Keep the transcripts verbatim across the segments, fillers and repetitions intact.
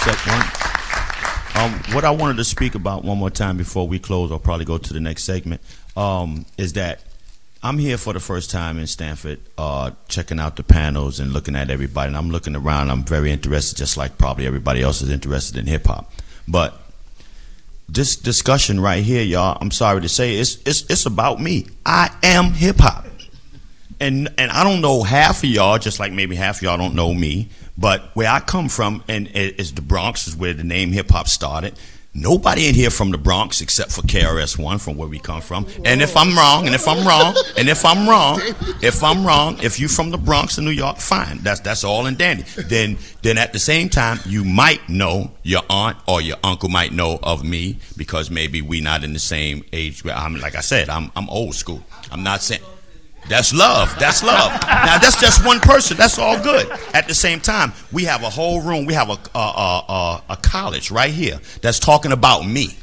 Check one. Um, what I wanted to speak about one more time before we close, I'll probably go to the next segment, um, is that I'm here for the first time in Stanford, uh, checking out the panels and looking at everybody. And I'm looking around. I'm very interested, just like probably everybody else is interested in hip-hop. But this discussion right here, y'all, I'm sorry to say, it's, it's, it's about me. I am hip-hop. And, and I don't know half of y'all, just like maybe half of y'all don't know me, but where I come from, and is the Bronx, is where the name hip-hop started. Nobody in here from the Bronx except for K R S One, from where we come from. And if I'm wrong, and if I'm wrong, and if I'm wrong, if I'm wrong, if you from the Bronx in New York, fine. That's that's all and dandy. Then then at the same time, you might know your aunt or your uncle might know of me, because maybe we not in the same age. I'm like I said, I'm I'm old school. I'm not saying. That's love. That's love. Now, that's just one person. That's all good. At the same time, we have a whole room. We have a a, a, a college right here that's talking about me.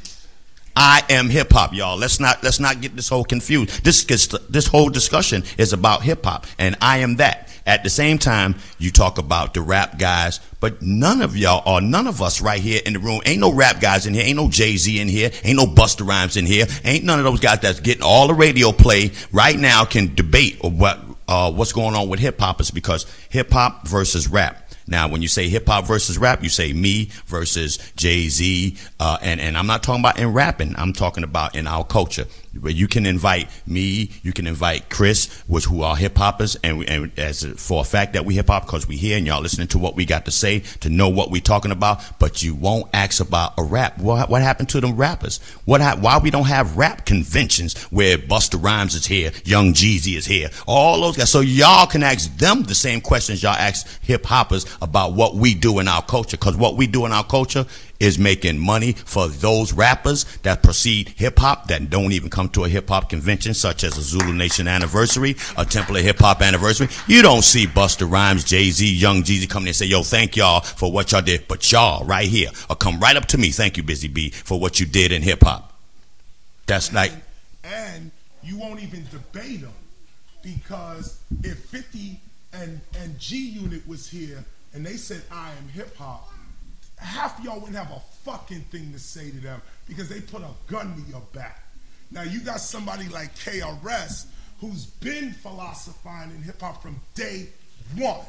I am hip hop, y'all. Let's not let's not get this whole confused. This gets, this whole discussion is about hip hop, and I am that. At the same time, you talk about the rap guys, but none of y'all, or none of us right here in the room, ain't no rap guys in here, ain't no Jay-Z in here, ain't no Busta Rhymes in here, ain't none of those guys that's getting all the radio play right now can debate what uh, what's going on with hip hoppers, because hip hop versus rap. Now, when you say hip-hop versus rap, you say me versus Jay-Z, uh, and, and I'm not talking about in rapping. I'm talking about in our culture. Where you can invite me, you can invite Chris, which who are hip-hoppers, and, and as a, for a fact that we hip-hop, because we here and y'all listening to what we got to say, to know what we talking about, but you won't ask about a rap. What, what happened to them rappers? What ha why we don't have rap conventions where Busta Rhymes is here, Young Jeezy is here, all those guys, so y'all can ask them the same questions y'all ask hip-hoppers about what we do in our culture, because what we do in our culture is making money for those rappers that precede hip-hop, that don't even come to a hip-hop convention, such as a Zulu Nation anniversary, a Temple of Hip-Hop anniversary. You don't see Busta Rhymes, Jay-Z, Young Jeezy coming in and say, yo, thank y'all for what y'all did. But y'all right here, or come right up to me, thank you, Busy B, for what you did in hip-hop. That's and, like... And you won't even debate them, because if fifty and, and G-Unit was here, and they said, I am hip-hop, half of y'all wouldn't have a fucking thing to say to them, because they put a gun to your back. Now, you got somebody like K R S, who's been philosophizing in hip-hop from day one.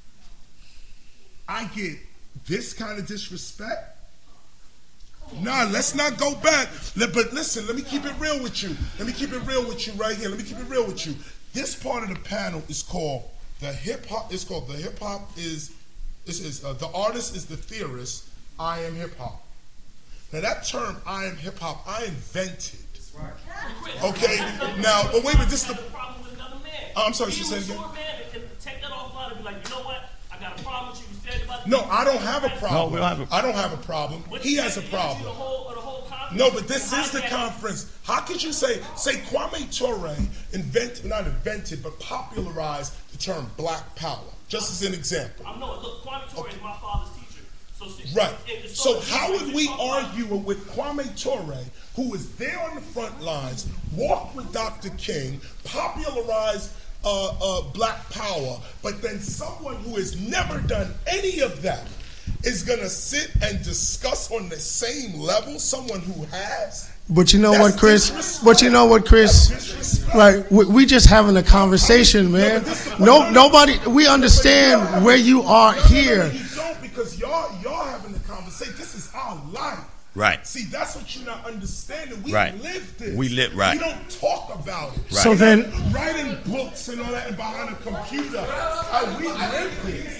I get this kind of disrespect? Nah, let's not go back. But listen, let me keep it real with you. Let me keep it real with you right here. Let me keep it real with you. This part of the panel is called the hip-hop, it's called the hip-hop is, this is, uh, the artist is the theorist, I am hip-hop. Now that term, I am hip-hop, I invented. Right. Okay, now, but wait a minute, this is the... Oh, I'm sorry, she said again? Take that off line and be like, you know what? I got a problem with you. You said about No, I don't have a problem. No, we don't have a problem. I don't have a problem. He has a problem. No, but this is the conference. How could you say, say Kwame Ture invented, not invented, but popularized the term black power, just as an example. I know, look, Kwame Ture is my father's teacher. So, right. So how would we argue with Kwame Ture, who was there on the front lines, walked with Doctor King, popularized uh, uh, black power, but then someone who has never done any of that is going to sit and discuss on the same level someone who has? But you know That's what, Chris? disrespect. But you know what, Chris? Like we, we just having a conversation, man. No, nobody. We understand where you are here. You don't, because y'all y'all having the conversation. This is our life. Right. See, that's what you're not understanding. We Right. live this. We live- right. We don't talk about it. Right. So then, writing books and all that and behind a computer. Uh, we live this.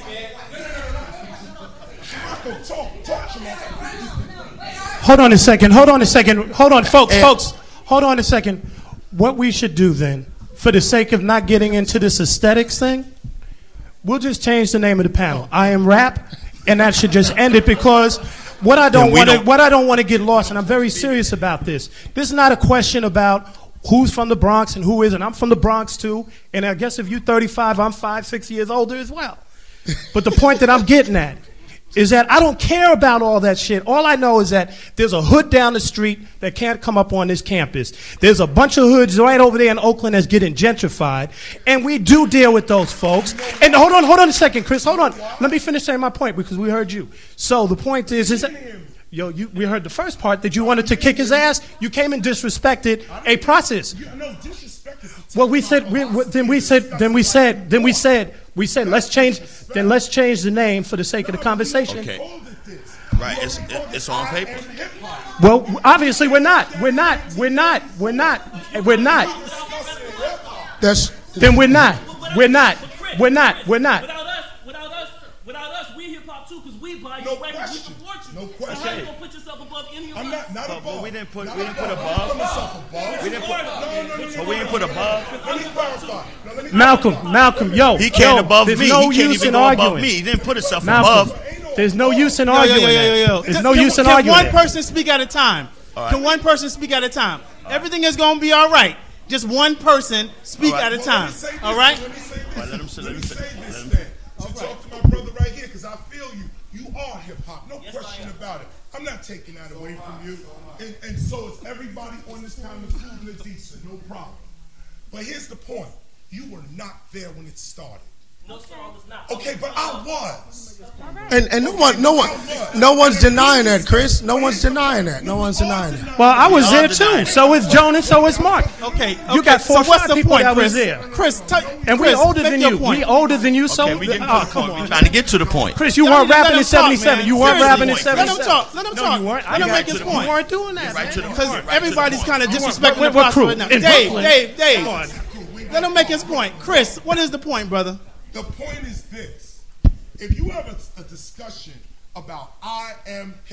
Talk, talk, hold on a second. Hold on a second. Hold on, folks. Folks, hold on a second. What we should do then, for the sake of not getting into this aesthetics thing, we'll just change the name of the panel. I am rap, and that should just end it, because what I don't want to what I don't want to get lost, and I'm very serious about this. This is not a question about who's from the Bronx and who isn't. I'm from the Bronx too, and I guess if you're thirty-five, I'm five, six years older as well. But the point that I'm getting at is that I don't care about all that shit. All I know is that there's a hood down the street that can't come up on this campus. There's a bunch of hoods right over there in Oakland that's getting gentrified, and we do deal with those folks. And hold on, hold on a second, Chris, hold on. Let me finish saying my point because we heard you. So the point is, is that, yo, you, we heard the first part that you wanted to kick his ass. You came and disrespected a process. No, disrespect is Well, we said, we, we- then we said, then we said, then we said, we said, let's change, then let's change the name for the sake of the conversation. Okay. Right, it's it, it's on paper. Well, obviously we're not. We're not. We're not. We're not. We're not. That's Then we're not. We're not. We're not. We're not. Without us, without us, without us, we hip hop too, because we buy you No records, we question. support you. No question. So how you gonna put yourself above any of I'm us? not, not But, above. but we didn't put Not we didn't put above. above. Put myself above. We didn't put. No, no, no, no, But we didn't put above. Let me clarify. No, let me Malcolm. Malcolm. Yo. He can't yo, above there's me. no he can't use even in go above arguing. me. He didn't put himself Malcolm. above. There's no use in Yo, yo, arguing. yo, yo, yo, yo. that. There's Can- no can, use in can arguing. one that. person speak at a time? All right. Can one person speak at a time? Everything is going to be all right. Just one person speak All right. at a Well, time. let me say this, All right? Let me say this. All right, let him say- Let let me him say say- let this him- then. To talk to my brother right here, because I feel you. You are hip hop. No question about it. I'm not taking that away from you. And, and so is everybody on this kind of cool and decent. No problem. But here's the point. You were not there when it started. No, sir, I was not. Okay, but I was. and, and no one no one no one's denying that, Chris. No one's denying that. No one's denying that. Well, I was Y'all there denying too. it. So is Joan and so is Mark. Okay. You okay, got four so what's five the people point, that was Chris? there. Chris, t- And we Chris, older make than your you. point. We older than you. So Okay, we didn't oh, put the come point. on. We trying to get to the point. Chris, you Let weren't him- let rapping him in talk, seventy-seven. man. You weren't Seriously. rapping in Let him Let him seventy-seven. talk. Let him No, talk. you weren't. Let him Get make right to his the point. You weren't doing that. Right to the Because point. Right everybody's to the kind of point. disrespecting What- the what process crew? right now. In Dave, Brooklyn? Dave, Dave. Come on. Let him make his point. Chris, what is the point, brother? The point is this. If you have a, a discussion about I am